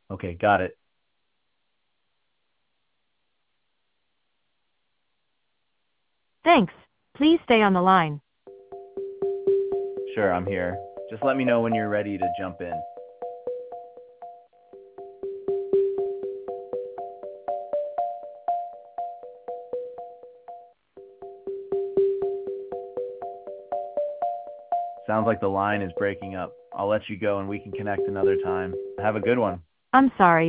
Okay, got it. Thanks. Please stay on the line. Sure, I'm here. Just let me know when you're ready to jump in. Sounds like the line is breaking up. I'll let you go and we can connect another time. Have a good one. I'm sorry.